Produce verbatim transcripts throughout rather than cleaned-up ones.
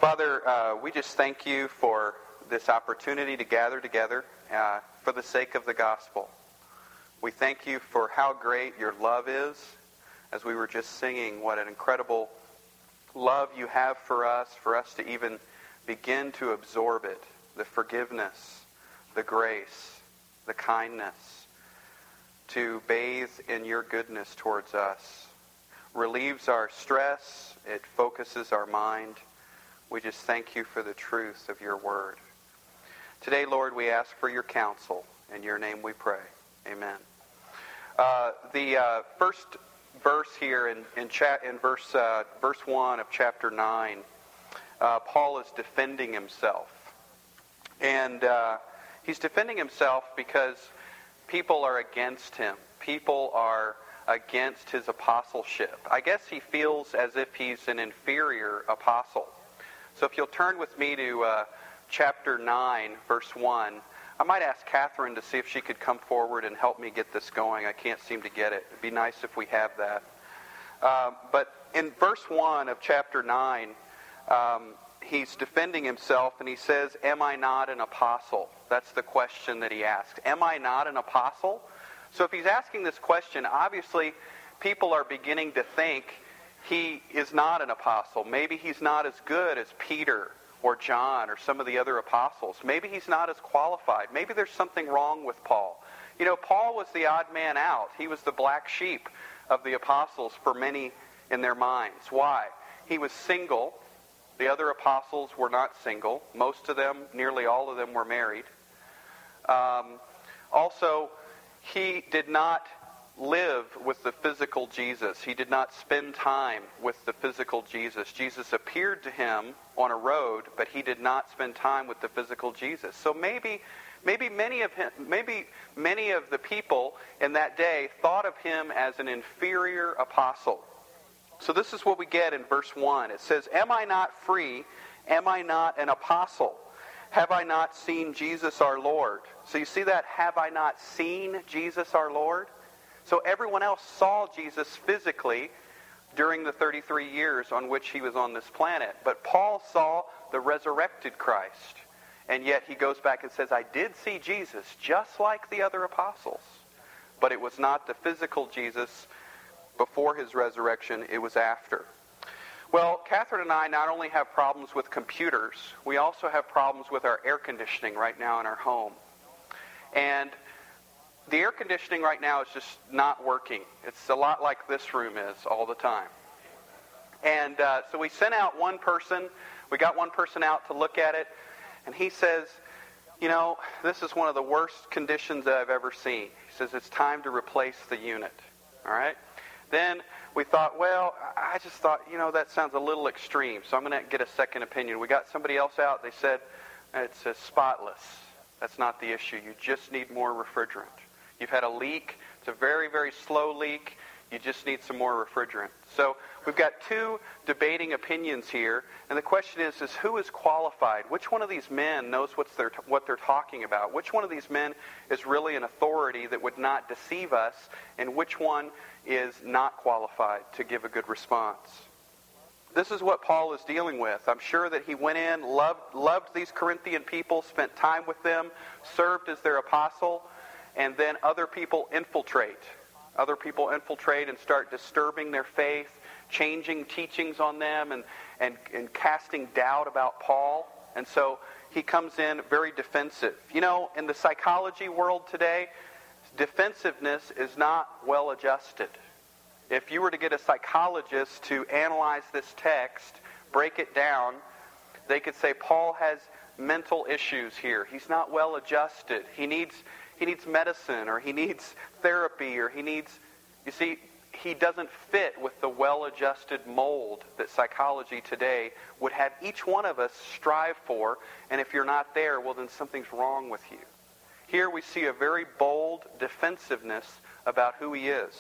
Father, uh, we just thank you for this opportunity to gather together uh, for the sake of the gospel. We thank you for how great your love is. As we were just singing, what an incredible love you have for us, for us to even begin to absorb it. The forgiveness, the grace, the kindness, to bathe in your goodness towards us. Relieves our stress. It focuses our mind. We just thank you for the truth of your word. Today, Lord, we ask for your counsel. In your name we pray. Amen. Uh, the uh, first verse here in in, cha- in verse uh, verse one of chapter nine, uh, Paul is defending himself, and uh, he's defending himself because people are against him. People are against his apostleship. I guess he feels as if he's an inferior apostle. So if you'll turn with me to uh, chapter nine, verse one. I might ask Catherine to see if she could come forward and help me get this going. I can't seem to get it. It'd be nice if we have that. Uh, but in verse one of chapter nine, um, he's defending himself, and he says, "Am I not an apostle?" That's the question that he asks. Am I not an apostle? So if he's asking this question, obviously people are beginning to think he is not an apostle. Maybe he's not as good as Peter or John or some of the other apostles. Maybe he's not as qualified. Maybe there's something wrong with Paul. You know, Paul was the odd man out. He was the black sheep of the apostles for many in their minds. Why? He was single. The other apostles were not single. Most of them, nearly all of them, were married. Um, also, he did not live with the physical Jesus. He did not spend time with the physical Jesus. Jesus appeared to him on a road, but he did not spend time with the physical Jesus. So maybe maybe many of him maybe many of the people in that day thought of him as an inferior apostle. So this is what we get in verse one. It says, "Am I not free? Am I not an apostle? Have I not seen Jesus our Lord?" So you see that, have I not seen Jesus our Lord? So everyone else saw Jesus physically during the thirty-three years on which he was on this planet. But Paul saw the resurrected Christ. And yet he goes back and says, I did see Jesus just like the other apostles. But it was not the physical Jesus before his resurrection, it was after. Well, Catherine and I not only have problems with computers, we also have problems with our air conditioning right now in our home. And the air conditioning right now is just not working. It's a lot like this room is all the time. And uh, so we sent out one person. We got one person out to look at it. And he says, you know, this is one of the worst conditions that I've ever seen. He says, it's time to replace the unit. All right? Then we thought, well, I just thought, you know, that sounds a little extreme. So I'm going to get a second opinion. We got somebody else out. They said, it's a spotless. That's not the issue. You just need more refrigerant. You've had a leak. It's a very, very slow leak. You just need some more refrigerant. So we've got two debating opinions here. And the question is, is who is qualified? Which one of these men knows what's their, what they're talking about? Which one of these men is really an authority that would not deceive us? And which one is not qualified to give a good response? This is what Paul is dealing with. I'm sure that he went in, loved, loved these Corinthian people, spent time with them, served as their apostle, and then other people infiltrate. Other people infiltrate and start disturbing their faith, changing teachings on them, and, and, and casting doubt about Paul. And so he comes in very defensive. You know, in the psychology world today, defensiveness is not well adjusted. If you were to get a psychologist to analyze this text, break it down, they could say Paul has mental issues here. He's not well adjusted. He needs he needs medicine, or he needs therapy, or he needs, you see, he doesn't fit with the well-adjusted mold that psychology today would have each one of us strive for. And if you're not there, well, then something's wrong with you. Here we see a very bold defensiveness about who he is.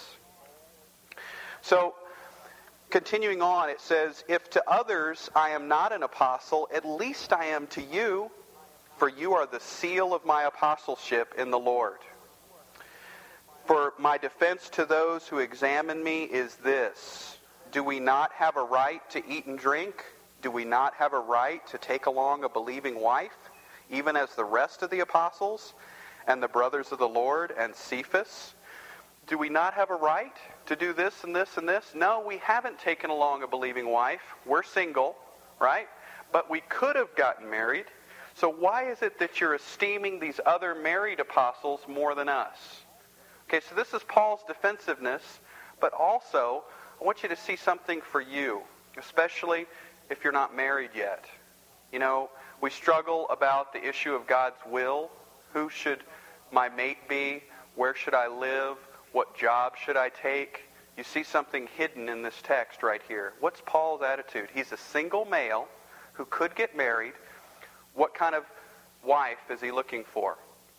So, continuing on, it says, if to others I am not an apostle, at least I am to you, for you are the seal of my apostleship in the Lord. For my defense to those who examine me is this: do we not have a right to eat and drink? Do we not have a right to take along a believing wife, even as the rest of the apostles and the brothers of the Lord and Cephas? Do we not have a right to do this and this and this? No, we haven't taken along a believing wife. We're single, right? But we could have gotten married. So why is it that you're esteeming these other married apostles more than us? Okay, so this is Paul's defensiveness, but also I want you to see something for you, especially if you're not married yet. You know, we struggle about the issue of God's will. Who should my mate be? Where should I live? What job should I take? You see something hidden in this text right here. What's Paul's attitude? He's a single male who could get married. What kind of wife is he looking for?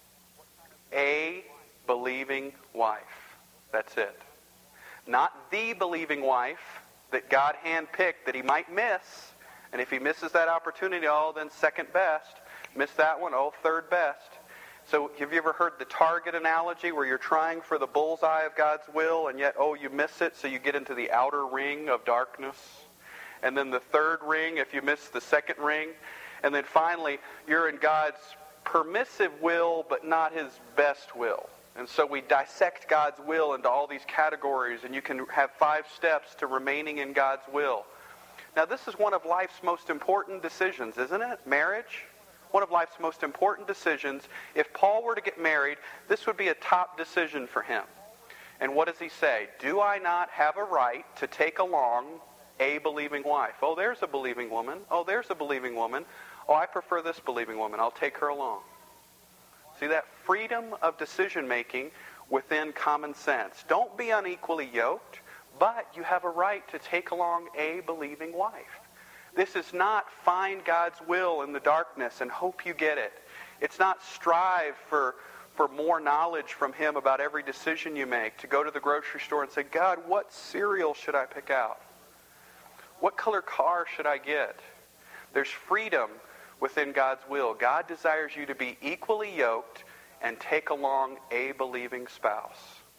A believing wife. That's it. Not the believing wife that God handpicked that he might miss. And if he misses that opportunity, oh, then second best. Miss that one, oh, third best. So have you ever heard the target analogy where you're trying for the bullseye of God's will and yet, oh, you miss it, so you get into the outer ring of darkness? And then the third ring if you miss the second ring. And then finally, you're in God's permissive will but not his best will. And so we dissect God's will into all these categories, and you can have five steps to remaining in God's will. Now, this is one of life's most important decisions, isn't it? Marriage? One of life's most important decisions. If Paul were to get married, this would be a top decision for him. And what does he say? Do I not have a right to take along a believing wife? Oh, there's a believing woman. Oh, there's a believing woman. Oh, I prefer this believing woman. I'll take her along. See that freedom of decision-making within common sense. Don't be unequally yoked, but you have a right to take along a believing wife. This is not find God's will in the darkness and hope you get it. It's not strive for, for more knowledge from him about every decision you make. To go to the grocery store and say, God, what cereal should I pick out? What color car should I get? There's freedom within God's will. God desires you to be equally yoked and take along a believing spouse.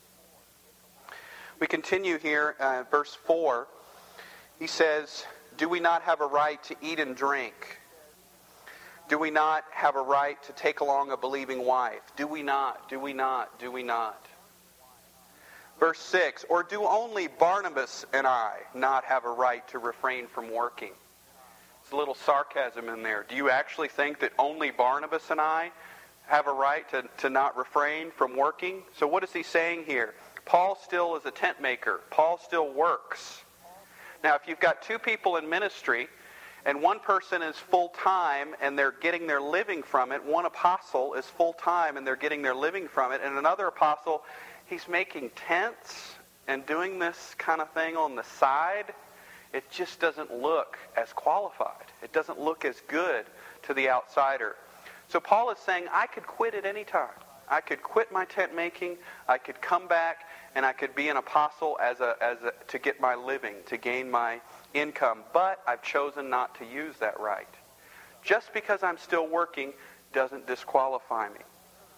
We continue here, uh, verse four. He says, do we not have a right to eat and drink? Do we not have a right to take along a believing wife? Do we not? Do we not? Do we not? Verse six, or do only Barnabas and I not have a right to refrain from working? There's a little sarcasm in there. Do you actually think that only Barnabas and I have a right to, to not refrain from working? So what is he saying here? Paul still is a tent maker. Paul still works. Now, if you've got two people in ministry, and one person is full-time and they're getting their living from it, one apostle is full-time and they're getting their living from it, and another apostle, he's making tents and doing this kind of thing on the side, it just doesn't look as qualified. It doesn't look as good to the outsider. So Paul is saying, I could quit at any time. I could quit my tent making, I could come back, and I could be an apostle as a, as a, to get my living, to gain my income. But I've chosen not to use that right. Just because I'm still working doesn't disqualify me.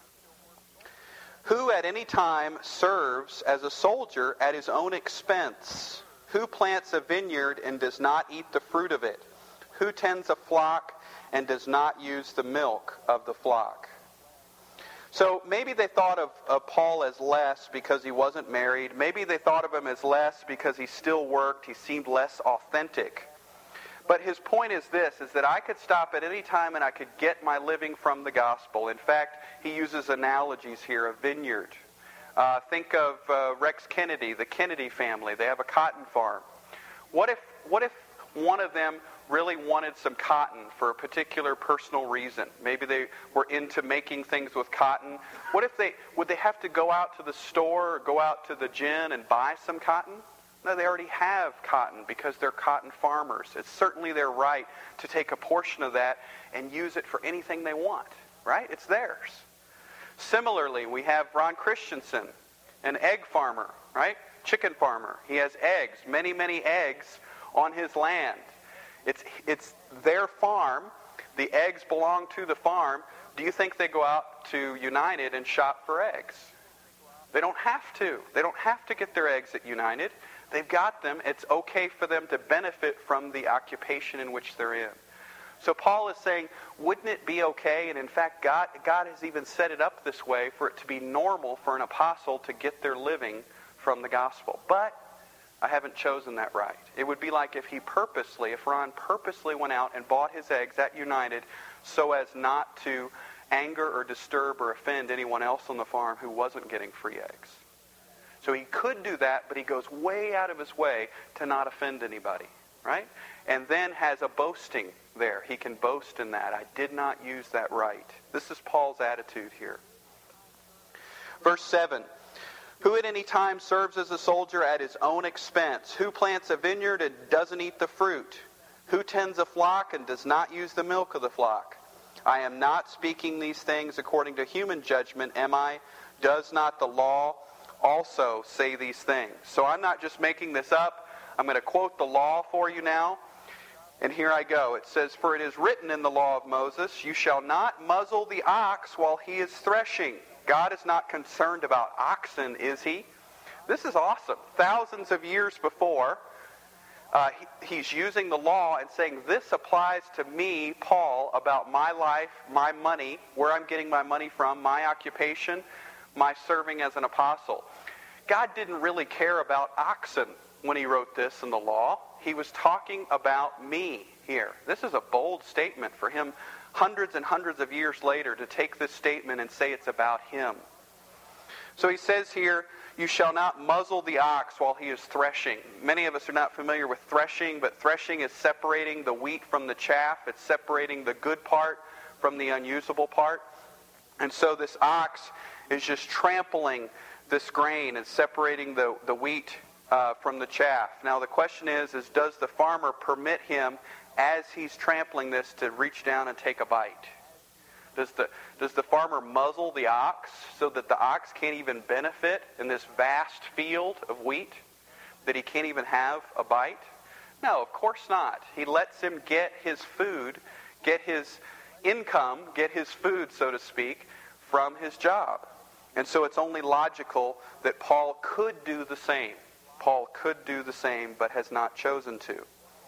Who at any time serves as a soldier at his own expense? Who plants a vineyard and does not eat the fruit of it? Who tends a flock and does not use the milk of the flock? So maybe they thought of, of Paul as less because he wasn't married. Maybe they thought of him as less because he still worked. He seemed less authentic. But his point is this, is that I could stop at any time and I could get my living from the gospel. In fact, he uses analogies here, a vineyard. Uh, think of uh, Rex Kennedy, the Kennedy family. They have a cotton farm. What if, what if one of them really wanted some cotton for a particular personal reason? Maybe they were into making things with cotton. What if they, would they have to go out to the store or go out to the gin and buy some cotton? No, they already have cotton because they're cotton farmers. It's certainly their right to take a portion of that and use it for anything they want, right? It's theirs. Similarly, we have Ron Christensen, an egg farmer, right? Chicken farmer. He has eggs, many, many eggs on his land. It's, it's their farm. The eggs belong to the farm. Do you think they go out to United and shop for eggs? They don't have to. They don't have to get their eggs at United. They've got them. It's okay for them to benefit from the occupation in which they're in. So Paul is saying, wouldn't it be okay, and in fact God, God has even set it up this way, for it to be normal for an apostle to get their living from the gospel. But I haven't chosen that right. It would be like if he purposely, if Ron purposely went out and bought his eggs at United so as not to anger or disturb or offend anyone else on the farm who wasn't getting free eggs. So he could do that, but he goes way out of his way to not offend anybody, right? And then has a boasting there. He can boast in that. I did not use that right. This is Paul's attitude here. Verse seven. Who at any time serves as a soldier at his own expense? Who plants a vineyard and doesn't eat the fruit? Who tends a flock and does not use the milk of the flock? I am not speaking these things according to human judgment, am I? Does not the law also say these things? So I'm not just making this up. I'm going to quote the law for you now. And here I go. It says, for it is written in the law of Moses, you shall not muzzle the ox while he is threshing. God is not concerned about oxen, is he? This is awesome. Thousands of years before, uh, he, he's using the law and saying, this applies to me, Paul, about my life, my money, where I'm getting my money from, my occupation, my serving as an apostle. God didn't really care about oxen when he wrote this in the law. He was talking about me here. This is a bold statement for him hundreds and hundreds of years later to take this statement and say it's about him. So he says here, you shall not muzzle the ox while he is threshing. Many of us are not familiar with threshing, but threshing is separating the wheat from the chaff. It's separating the good part from the unusable part. And so this ox is just trampling this grain and separating the, the wheat uh, from the chaff. Now the question is, is does the farmer permit him, as he's trampling this, to reach down and take a bite? Does the, does the farmer muzzle the ox so that the ox can't even benefit in this vast field of wheat? That he can't even have a bite? No, of course not. He lets him get his food, get his income, get his food, so to speak, from his job. And so it's only logical that Paul could do the same. Paul could do the same, but has not chosen to.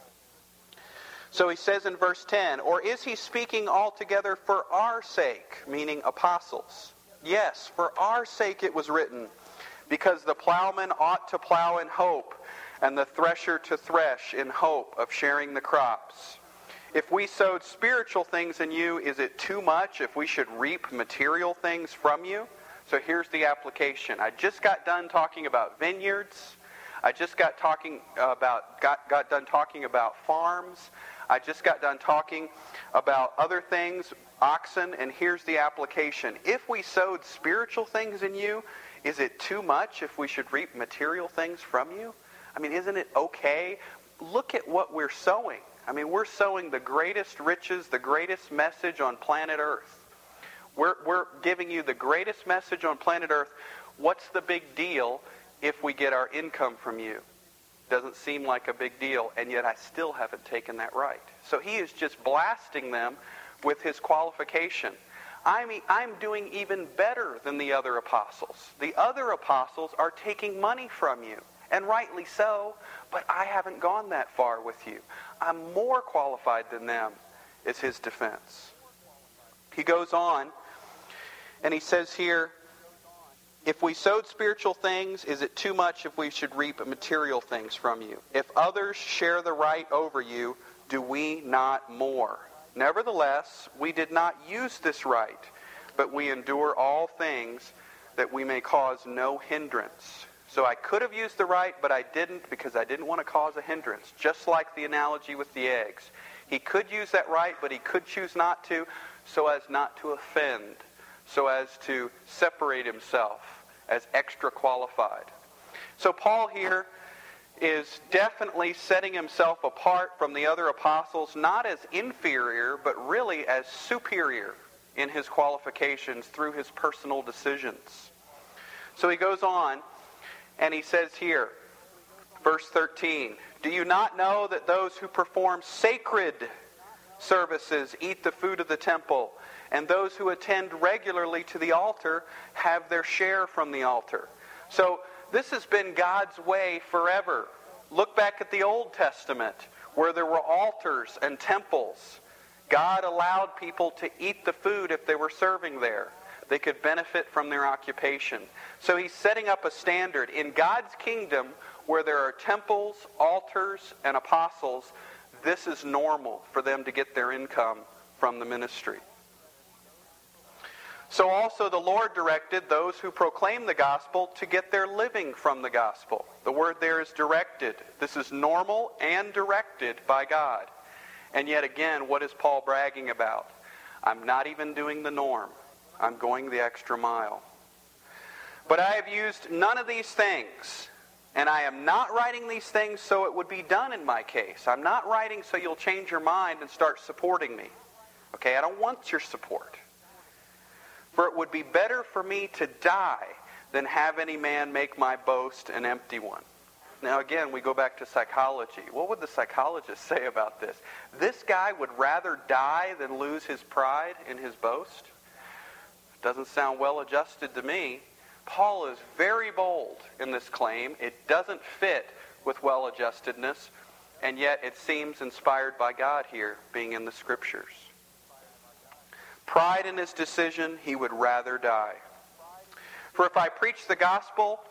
So he says in verse ten, or is he speaking altogether for our sake, meaning apostles? Yes, for our sake it was written, because the plowman ought to plow in hope, and the thresher to thresh in hope of sharing the crops. If we sowed spiritual things in you, is it too much if we should reap material things from you? So here's the application. I just got done talking about vineyards. I just got talking about got, got done talking about farms. I just got done talking about other things, oxen, and here's the application. If we sowed spiritual things in you, is it too much if we should reap material things from you? I mean, isn't it okay? Look at what we're sowing. I mean, we're sowing the greatest riches, the greatest message on planet Earth. We're, we're giving you the greatest message on planet Earth. What's the big deal if we get our income from you? Doesn't seem like a big deal, and yet I still haven't taken that right. So he is just blasting them with his qualification. I mean, I'm doing even better than the other apostles. The other apostles are taking money from you, and rightly so, but I haven't gone that far with you. I'm more qualified than them, is his defense. He goes on, and he says here, if we sowed spiritual things, is it too much if we should reap material things from you? If others share the right over you, do we not more? Nevertheless, we did not use this right, but we endure all things that we may cause no hindrance. So I could have used the right, but I didn't because I didn't want to cause a hindrance, just like the analogy with the eggs. He could use that right, but he could choose not to, so as not to offend, so as to separate himself as extra qualified. So Paul here is definitely setting himself apart from the other apostles, not as inferior, but really as superior in his qualifications through his personal decisions. So he goes on, and he says here, verse thirteen, do you not know that those who perform sacred services eat the food of the temple, and those who attend regularly to the altar have their share from the altar? So this has been God's way forever. Look back at the Old Testament, where there were altars and temples. God allowed people to eat the food if they were serving there. They could benefit from their occupation. So he's setting up a standard. In God's kingdom, where there are temples, altars, and apostles, this is normal for them to get their income from the ministry. So also the Lord directed those who proclaim the gospel to get their living from the gospel. The word there is directed. This is normal and directed by God. And yet again, what is Paul bragging about? I'm not even doing the norm. I'm going the extra mile. But I have used none of these things. And I am not writing these things so it would be done in my case. I'm not writing so you'll change your mind and start supporting me. Okay, I don't want your support. For it would be better for me to die than have any man make my boast an empty one. Now again, we go back to psychology. What would the psychologist say about this? This guy would rather die than lose his pride in his boast? Doesn't sound well adjusted to me. Paul is very bold in this claim. It doesn't fit with well-adjustedness, and yet it seems inspired by God here, being in the Scriptures. Pride in his decision, he would rather die. For if I preach the gospel,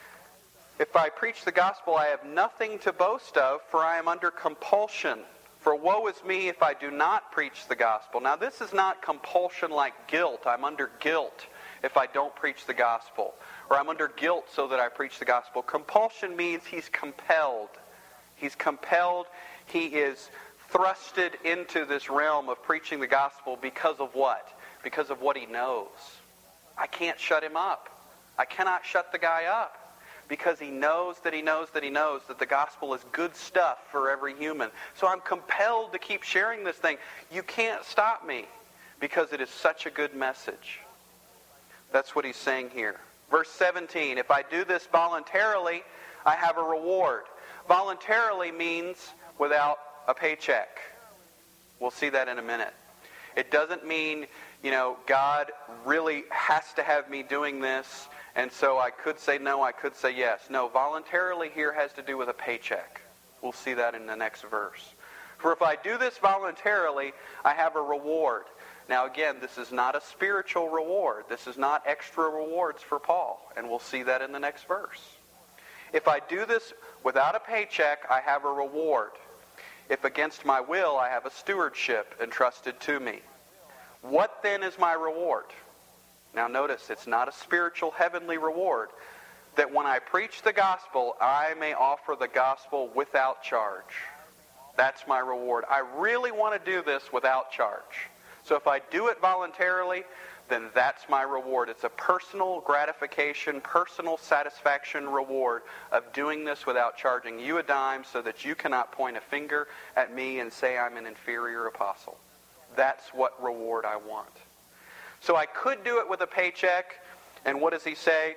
if I preach the gospel, I have nothing to boast of, for I am under compulsion. For woe is me if I do not preach the gospel. Now this is not compulsion like guilt. I'm under guilt if I don't preach the gospel. Or I'm under guilt so that I preach the gospel. Compulsion means he's compelled. He's compelled. He is thrusted into this realm of preaching the gospel because of what? Because of what he knows. I can't shut him up. I cannot shut the guy up. Because he knows that he knows that he knows that the gospel is good stuff for every human. So I'm compelled to keep sharing this thing. You can't stop me because it is such a good message. That's what he's saying here. Verse seventeen, if I do this voluntarily, I have a reward. Voluntarily means without a paycheck. We'll see that in a minute. It doesn't mean, you know, God really has to have me doing this, and so I could say no, I could say yes. No, voluntarily here has to do with a paycheck. We'll see that in the next verse. For if I do this voluntarily, I have a reward. Now again, this is not a spiritual reward. This is not extra rewards for Paul, and we'll see that in the next verse. If I do this without a paycheck, I have a reward. If against my will, I have a stewardship entrusted to me. What then is my reward? Now notice, it's not a spiritual heavenly reward. That when I preach the gospel, I may offer the gospel without charge. That's my reward. I really want to do this without charge. So if I do it voluntarily, then that's my reward. It's a personal gratification, personal satisfaction reward of doing this without charging you a dime so that you cannot point a finger at me and say I'm an inferior apostle. That's what reward I want. So I could do it with a paycheck, and what does he say?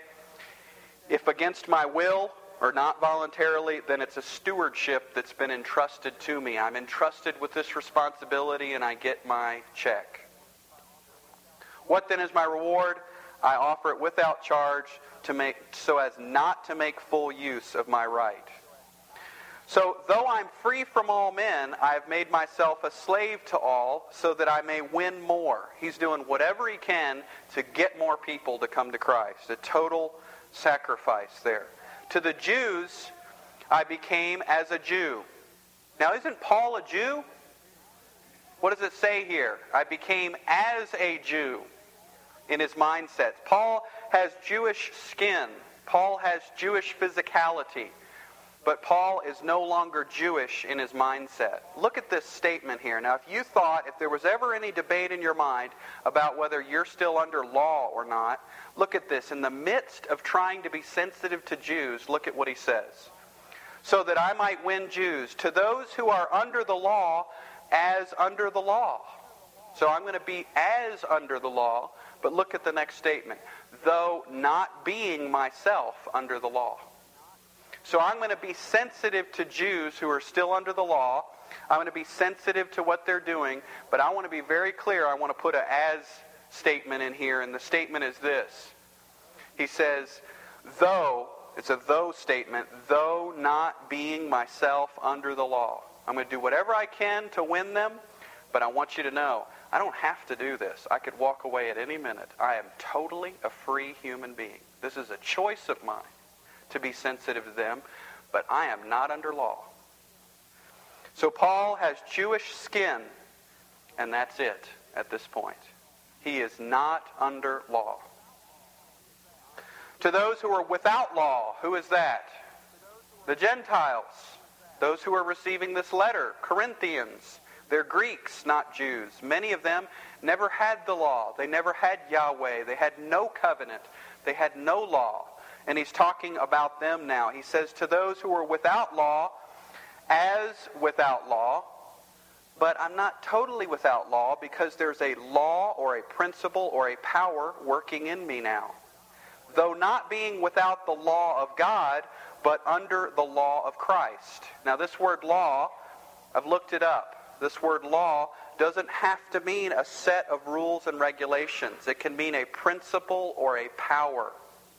If against my will or not voluntarily, then it's a stewardship that's been entrusted to me. I'm entrusted with this responsibility and I get my check. What then is my reward? I offer it without charge to make so as not to make full use of my right. So though I'm free from all men, I have made myself a slave to all so that I may win more. He's doing whatever he can to get more people to come to Christ. A total sacrifice there. To the Jews, I became as a Jew. Now, isn't Paul a Jew? What does it say here? I became as a Jew in his mindset. Paul has Jewish skin. Paul has Jewish physicality. But Paul is no longer Jewish in his mindset. Look at this statement here. Now, if you thought, if there was ever any debate in your mind about whether you're still under law or not, look at this. In the midst of trying to be sensitive to Jews, look at what he says. So that I might win Jews. To those who are under the law, as under the law. So I'm going to be as under the law, but look at the next statement. Though not being myself under the law. So I'm going to be sensitive to Jews who are still under the law. I'm going to be sensitive to what they're doing. But I want to be very clear. I want to put an as statement in here. And the statement is this. He says, though It's a though statement, though not being myself under the law. I'm going to do whatever I can to win them, but I want you to know, I don't have to do this. I could walk away at any minute. I am totally a free human being. This is a choice of mine to be sensitive to them, but I am not under law. So Paul has Jewish skin, and that's it at this point. He is not under law. To those who are without law, who is that? The Gentiles. Those who are receiving this letter, Corinthians. They're Greeks, not Jews. Many of them never had the law. They never had Yahweh. They had no covenant. They had no law. And he's talking about them now. He says, to those who are without law, as without law, but I'm not totally without law because there's a law or a principle or a power working in me now. Though not being without the law of God, but under the law of Christ. Now this word law, I've looked it up. This word law doesn't have to mean a set of rules and regulations. It can mean a principle or a power.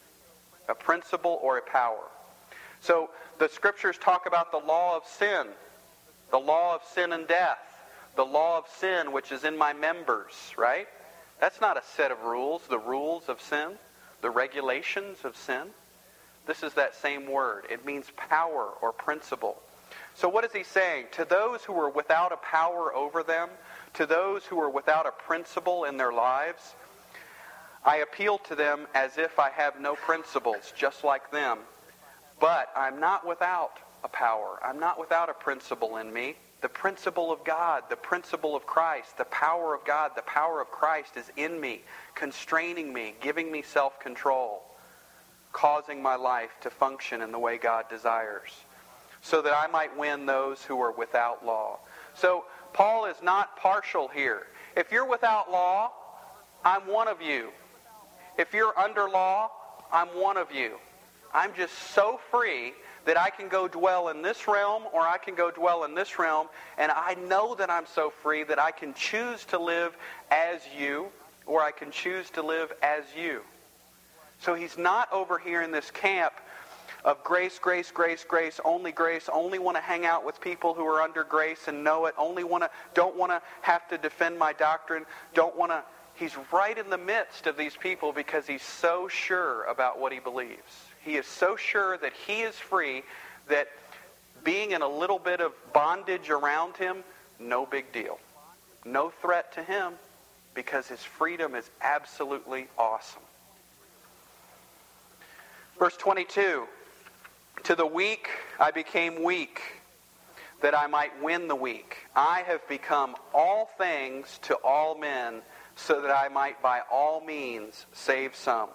A principle or a power. So the scriptures talk about the law of sin. The law of sin and death. The law of sin which is in my members, right? That's not a set of rules, the rules of sin, the regulations of sin. This is that same word. It means power or principle. So what is he saying? To those who are without a power over them, to those who are without a principle in their lives, I appeal to them as if I have no principles, just like them. But I'm not without a power. I'm not without a principle in me. The principle of God, the principle of Christ, the power of God, the power of Christ is in me, constraining me, giving me self-control, causing my life to function in the way God desires, so that I might win those who are without law. So Paul is not partial here. If you're without law, I'm one of you. If you're under law, I'm one of you. I'm just so free that I can go dwell in this realm or I can go dwell in this realm, and I know that I'm so free that I can choose to live as you or I can choose to live as you. So he's not over here in this camp of grace, grace, grace, grace, only grace, only want to hang out with people who are under grace and know it, only want to, don't want to have to defend my doctrine, don't want to. He's right in the midst of these people because he's so sure about what he believes. He is so sure that he is free that being in a little bit of bondage around him, no big deal. No threat to him because his freedom is absolutely awesome. Verse twenty-two, to the weak I became weak, that I might win the weak. I have become all things to all men, so that I might by all means save some.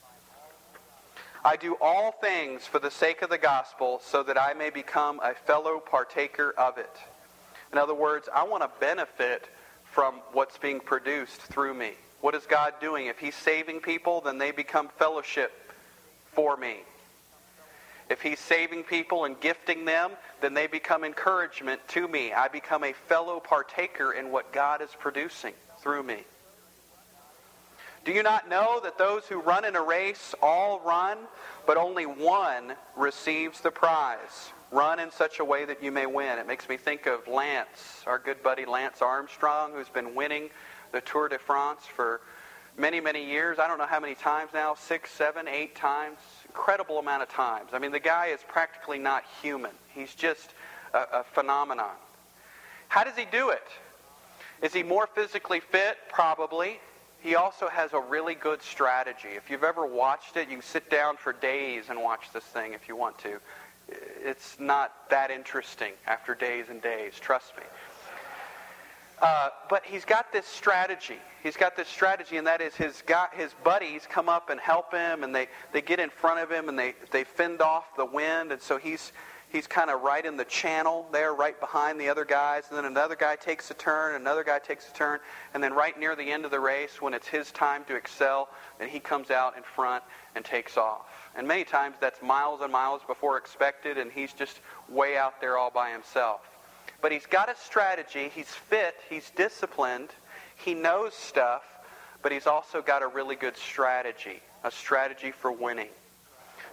I do all things for the sake of the gospel, so that I may become a fellow partaker of it. In other words, I want to benefit from what's being produced through me. What is God doing? If he's saving people, then they become fellowship for me. If he's saving people and gifting them, then they become encouragement to me. I become a fellow partaker in what God is producing through me. Do you not know that those who run in a race all run, but only one receives the prize? Run in such a way that you may win. It makes me think of Lance, our good buddy Lance Armstrong, who's been winning the Tour de France for many, many years. I don't know how many times now, six, seven, eight times. Incredible amount of times. I mean, the guy is practically not human. He's just a, a phenomenon. How does he do it? Is he more physically fit? Probably. He also has a really good strategy. If you've ever watched it, you can sit down for days and watch this thing if you want to. It's not that interesting after days and days, trust me. Uh, but he's got this strategy. He's got this strategy, and that is his got his buddies come up and help him, and they, they get in front of him, and they, they fend off the wind, and so he's he's kind of right in the channel there, right behind the other guys, and then another guy takes a turn, another guy takes a turn, and then right near the end of the race, when it's his time to excel, then he comes out in front and takes off. And many times that's miles and miles before expected, and he's just way out there all by himself. But he's got a strategy, he's fit, he's disciplined, he knows stuff, but he's also got a really good strategy, a strategy for winning.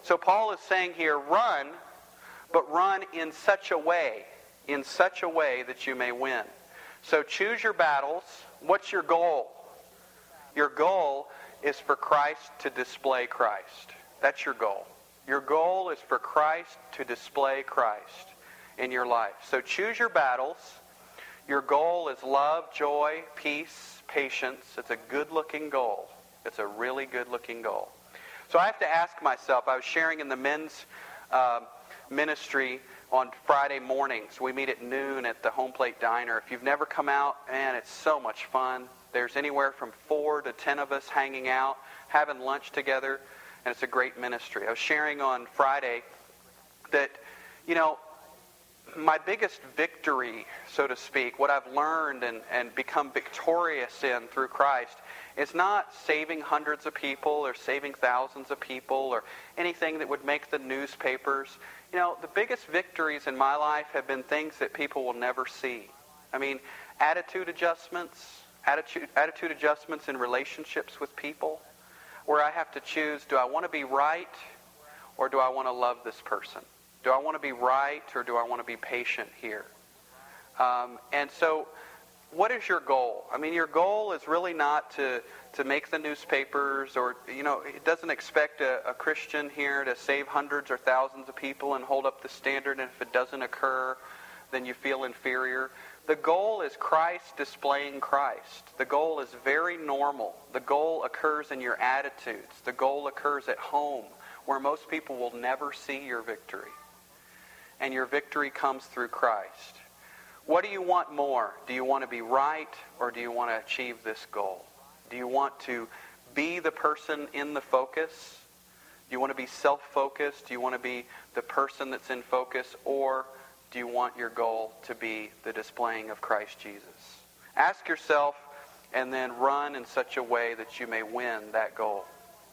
So Paul is saying here, run, but run in such a way, in such a way that you may win. So choose your battles. What's your goal? Your goal is for Christ to display Christ. That's your goal. Your goal is for Christ to display Christ in your life. So choose your battles. Your goal is love, joy, peace, patience. It's a good-looking goal. It's a really good-looking goal. So I have to ask myself, I was sharing in the men's uh, ministry on Friday mornings. We meet at noon at the Home Plate Diner. If you've never come out, man, it's so much fun. There's anywhere from four to ten of us hanging out, having lunch together, and it's a great ministry. I was sharing on Friday that, you know, my biggest victory, so to speak, what I've learned and, and become victorious in through Christ, is not saving hundreds of people or saving thousands of people or anything that would make the newspapers. You know, the biggest victories in my life have been things that people will never see. I mean, attitude adjustments, attitude, attitude adjustments in relationships with people, where I have to choose, do I want to be right or do I want to love this person? Do I want to be right or do I want to be patient here? Um, and so, what is your goal? I mean, your goal is really not to, to make the newspapers or, you know, it doesn't expect a, a Christian here to save hundreds or thousands of people and hold up the standard, and if it doesn't occur, then you feel inferior. The goal is Christ displaying Christ. The goal is very normal. The goal occurs in your attitudes. The goal occurs at home, where most people will never see your victory. And your victory comes through Christ. What do you want more? Do you want to be right or do you want to achieve this goal? Do you want to be the person in the focus? Do you want to be self-focused? Do you want to be the person that's in focus? Or do you want your goal to be the displaying of Christ Jesus? Ask yourself and then run in such a way that you may win that goal.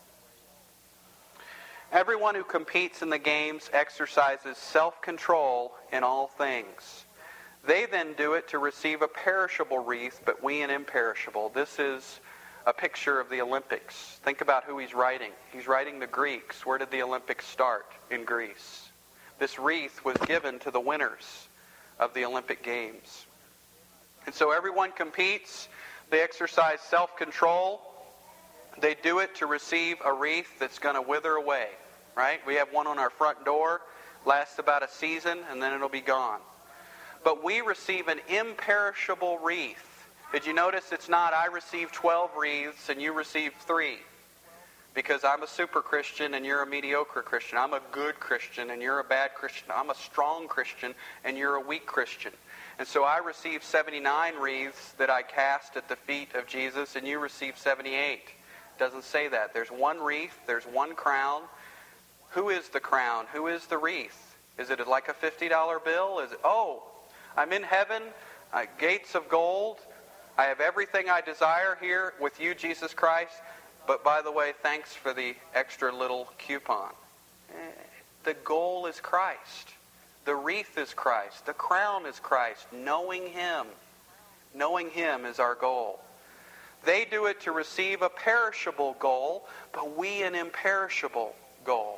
Everyone who competes in the games exercises self-control in all things. They then do it to receive a perishable wreath, but we an imperishable. This is a picture of the Olympics. Think about who he's writing. He's writing the Greeks. Where did the Olympics start? In Greece. This wreath was given to the winners of the Olympic Games. And so everyone competes. They exercise self-control. They do it to receive a wreath that's going to wither away, right? We have one on our front door, lasts about a season, and then it'll be gone. But we receive an imperishable wreath. Did you notice it's not, I receive twelve wreaths and you receive three? Because I'm a super Christian and you're a mediocre Christian. I'm a good Christian and you're a bad Christian. I'm a strong Christian and you're a weak Christian. And so I receive seventy-nine wreaths that I cast at the feet of Jesus, and you receive seventy-eight. It doesn't say that. There's one wreath. There's one crown. Who is the crown? Who is the wreath? Is it like a fifty dollar bill? Is it, oh, I'm in heaven, uh, gates of gold. I have everything I desire here with you, Jesus Christ. But by the way, thanks for the extra little coupon. The goal is Christ. The wreath is Christ. The crown is Christ. Knowing Him. Knowing Him is our goal. They do it to receive a perishable goal, but we an imperishable goal.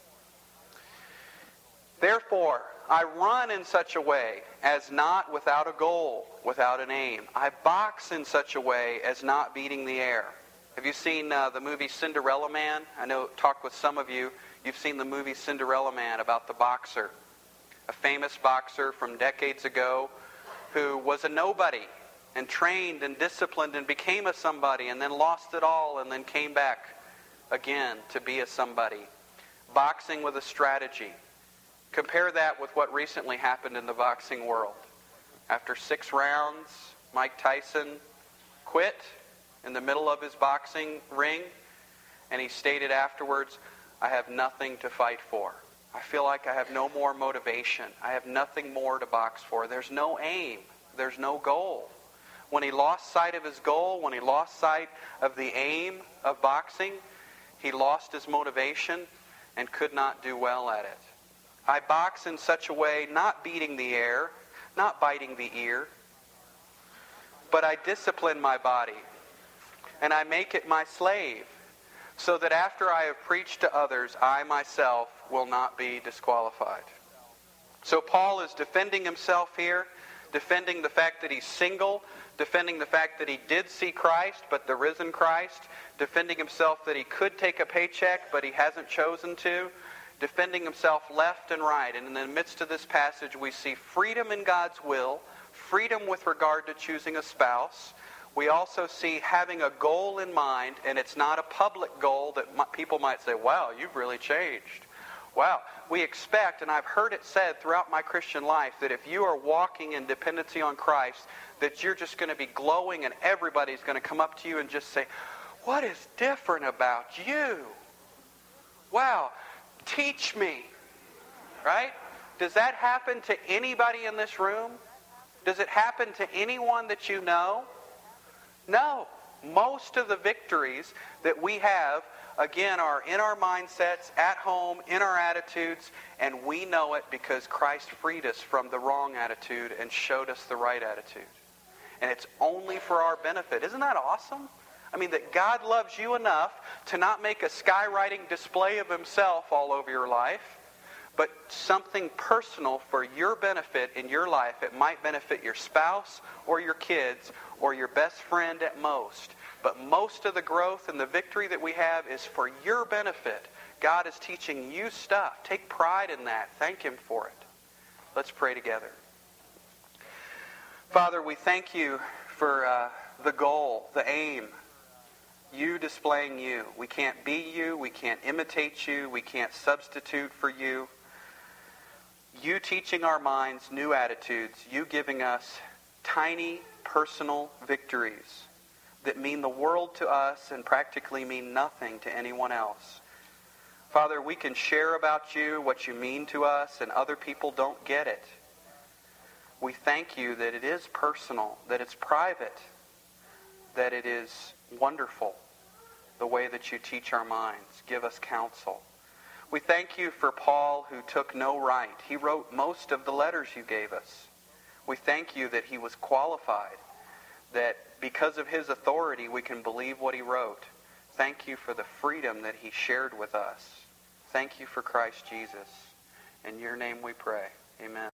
Therefore, I run in such a way as not without a goal, without an aim. I box in such a way as not beating the air. Have you seen uh, the movie Cinderella Man? I know, talked with some of you. You've seen the movie Cinderella Man about the boxer. A famous boxer from decades ago who was a nobody and trained and disciplined and became a somebody and then lost it all and then came back again to be a somebody. Boxing with a strategy. Compare that with what recently happened in the boxing world. After six rounds, Mike Tyson quit in the middle of his boxing ring, and he stated afterwards, I have nothing to fight for. I feel like I have no more motivation. I have nothing more to box for. There's no aim. There's no goal. When he lost sight of his goal, when he lost sight of the aim of boxing, he lost his motivation and could not do well at it. I box in such a way, not beating the air, not biting the ear, but I discipline my body, and I make it my slave, so that after I have preached to others, I myself will not be disqualified. So Paul is defending himself here, defending the fact that he's single, defending the fact that he did see Christ, but the risen Christ, defending himself that he could take a paycheck, but he hasn't chosen to, defending himself left and right. And in the midst of this passage, we see freedom in God's will, freedom with regard to choosing a spouse. We also see having a goal in mind, and it's not a public goal that people might say, wow, you've really changed. Wow, we expect, and I've heard it said throughout my Christian life, that if you are walking in dependency on Christ, that you're just going to be glowing and everybody's going to come up to you and just say, what is different about you? Wow, teach me. Right? Does that happen to anybody in this room? Does it happen to anyone that you know? No. Most of the victories that we have, again, are in our mindsets, at home, in our attitudes, and we know it because Christ freed us from the wrong attitude and showed us the right attitude. And it's only for our benefit. Isn't that awesome? I mean, that God loves you enough to not make a skywriting display of himself all over your life, but something personal for your benefit in your life. It might benefit your spouse or your kids or your best friend at most. But most of the growth and the victory that we have is for your benefit. God is teaching you stuff. Take pride in that. Thank him for it. Let's pray together. Father, we thank you for uh, the goal, the aim, you displaying you. We can't be you. We can't imitate you. We can't substitute for you. You teaching our minds new attitudes. You giving us tiny personal victories that mean the world to us and practically mean nothing to anyone else. Father, we can share about you, what you mean to us, and other people don't get it. We thank you that it is personal, that it's private, that it is wonderful, the way that you teach our minds. Give us counsel. We thank you for Paul, who took no right. He wrote most of the letters you gave us. We thank you that he was qualified, that because of his authority we can believe what he wrote. Thank you for the freedom that he shared with us. Thank you for Christ Jesus. In your name we pray. Amen.